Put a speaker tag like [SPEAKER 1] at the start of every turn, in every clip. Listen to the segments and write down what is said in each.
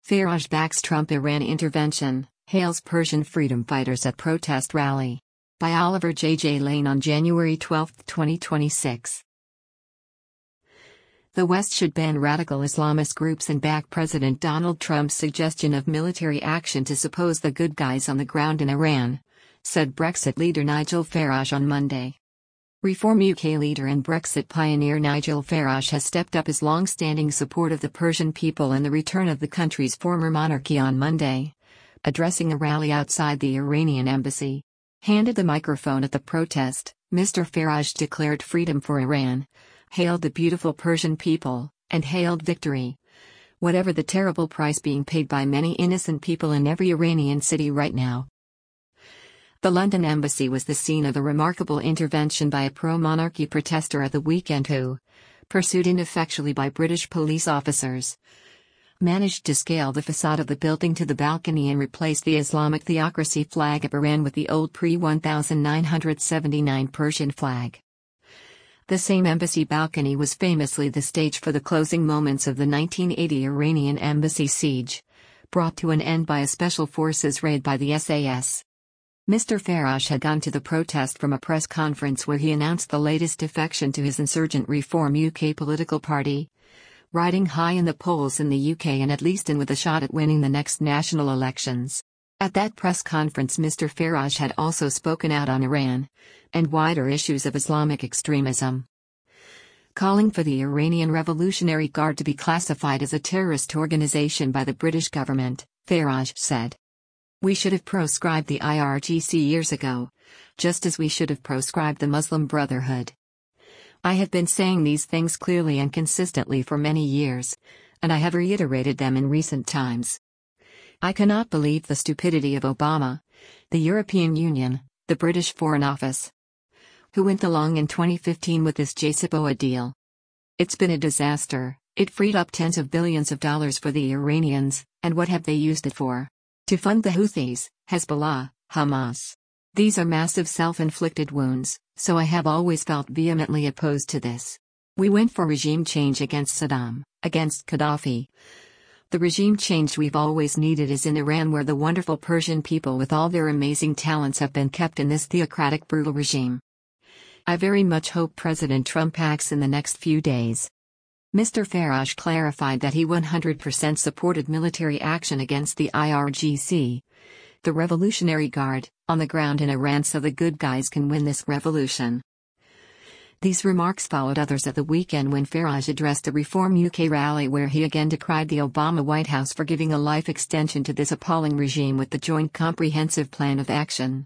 [SPEAKER 1] Farage backs Trump-Iran intervention, hails Persian freedom fighters at protest rally. By Oliver J. Lane on January 12, 2026. The West should ban radical Islamist groups and back President Donald Trump's suggestion of military action to suppose the good guys on the ground in Iran, said Brexit leader Nigel Farage on Monday. Reform UK leader and Brexit pioneer Nigel Farage has stepped up his long-standing support of the Persian people and the return of the country's former monarchy on Monday. Addressing a rally outside the Iranian embassy. Handed the microphone at the protest, Mr. Farage declared freedom for Iran, hailed the beautiful Persian people, and hailed victory. Whatever the terrible price being paid by many innocent people in every Iranian city right now. The London embassy was the scene of a remarkable intervention by a pro-monarchy protester at the weekend who, pursued ineffectually by British police officers, managed to scale the facade of the building to the balcony and replace the Islamic theocracy flag of Iran with the old pre-1979 Persian flag. The same embassy balcony was famously the stage for the closing moments of the 1980 Iranian embassy siege, brought to an end by a special forces raid by the SAS. Mr. Farage had gone to the protest from a press conference where he announced the latest defection to his insurgent Reform UK political party, riding high in the polls in the UK and at least in with a shot at winning the next national elections. At that press conference, Mr. Farage had also spoken out on Iran and wider issues of Islamic extremism, calling for the Iranian Revolutionary Guard to be classified as a terrorist organization by the British government. Farage said, "We should have proscribed the IRGC years ago, just as we should have proscribed the Muslim Brotherhood. I have been saying these things clearly and consistently for many years, and I have reiterated them in recent times. I cannot believe the stupidity of Obama, the European Union, the British Foreign Office, who went along in 2015 with this JCPOA deal. It's been a disaster. It freed up tens of billions of dollars for the Iranians, and what have they used it for? To fund the Houthis, Hezbollah, Hamas. These are massive self-inflicted wounds, so I have always felt vehemently opposed to this. We went for regime change against Saddam, against Gaddafi. The regime change we've always needed is in Iran, where the wonderful Persian people with all their amazing talents have been kept in this theocratic brutal regime. I very much hope President Trump acts in the next few days." Mr. Farage clarified that he 100% supported military action against the IRGC, the Revolutionary Guard, on the ground in Iran so the good guys can win this revolution. These remarks followed others at the weekend when Farage addressed a Reform UK rally where he again decried the Obama White House for giving a life extension to this appalling regime with the Joint Comprehensive Plan of Action,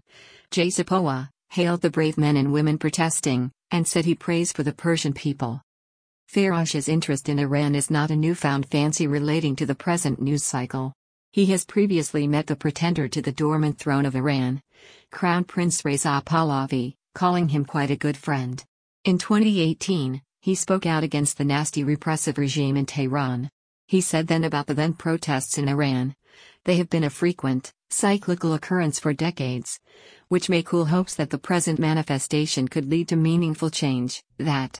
[SPEAKER 1] JCPOA, hailed the brave men and women protesting, and said he prays for the Persian people. Farage's interest in Iran is not a newfound fancy relating to the present news cycle. He has previously met the pretender to the dormant throne of Iran, Crown Prince Reza Pahlavi, calling him quite a good friend. In 2018, he spoke out against the nasty repressive regime in Tehran. He said then about the then protests in Iran, "They have been a frequent, cyclical occurrence for decades, which may cool hopes that the present manifestation could lead to meaningful change, that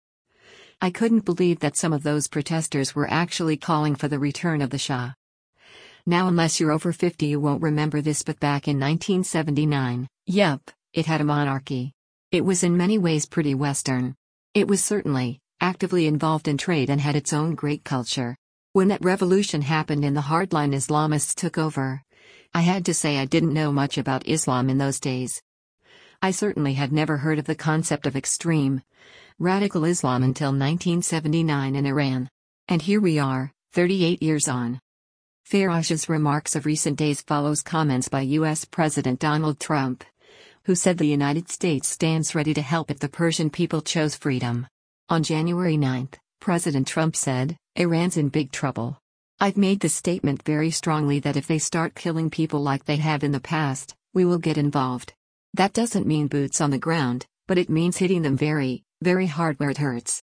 [SPEAKER 1] I couldn't believe that some of those protesters were actually calling for the return of the Shah. Now unless you're over 50 you won't remember this, but back in 1979, yup, it had a monarchy. It was in many ways pretty Western. It was certainly actively involved in trade and had its own great culture. When that revolution happened and the hardline Islamists took over, I had to say I didn't know much about Islam in those days. I certainly had never heard of the concept of extreme, radical Islam until 1979 in Iran. And here we are, 38 years on." Farage's remarks of recent days follows comments by U.S. President Donald Trump, who said the United States stands ready to help if the Persian people chose freedom. On January 9, President Trump said, "Iran's in big trouble. I've made the statement very strongly that if they start killing people like they have in the past, we will get involved. That doesn't mean boots on the ground, but it means hitting them very, very hard where it hurts.